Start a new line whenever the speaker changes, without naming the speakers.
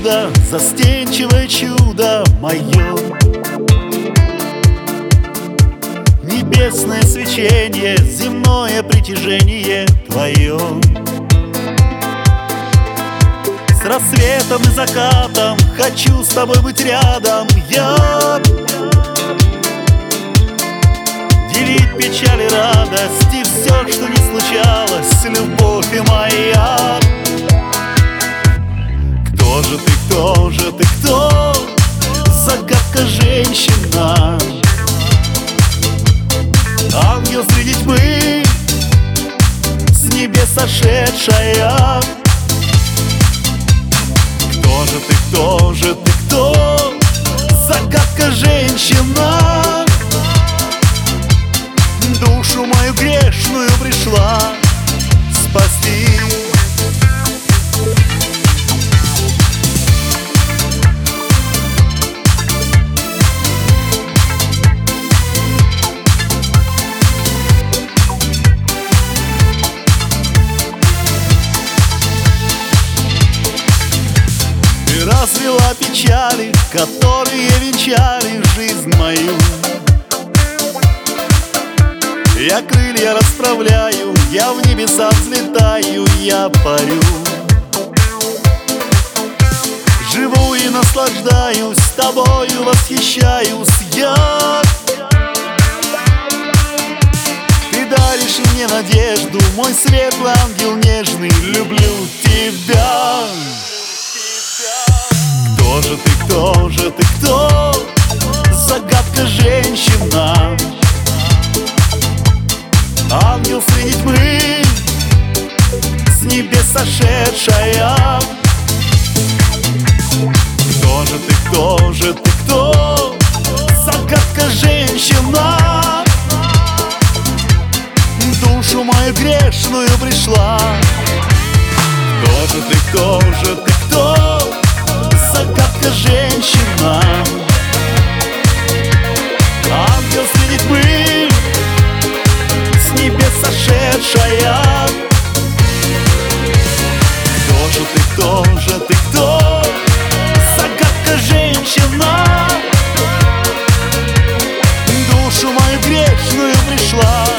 чудо, застенчивое чудо мое. Небесное свечение, земное притяжение твое. С рассветом и закатом хочу с тобой быть рядом я. Делить печаль и радость и все, что не случалось, любовь и моя. Кто же ты, кто же ты, кто? Загадка женщина. Ангел среди тьмы, с небес сошедшая. Кто же ты, кто же ты, кто? Загадка женщина. Душу мою грешную пришла спасти. Ты развела печали, которые венчали жизнь мою. Я крылья расправляю, я в небеса взлетаю, я парю. Живу и наслаждаюсь, тобою восхищаюсь я. Ты даришь мне надежду, мой светлый ангел нежный, люблю тебя. Кто же ты, кто же ты, кто? Загадка женщина. Ангел среди тьмы, с небес сошедшая. Кто же ты, кто же ты, кто? Загадка женщина. Душу мою грешную пришла. Кто же ты, кто же ты, кто? Загадка женщина. Ангел среди тьмы, с небес сошедшая. Кто же ты, кто же ты, кто? Загадка женщина. Душу мою грешную пришла.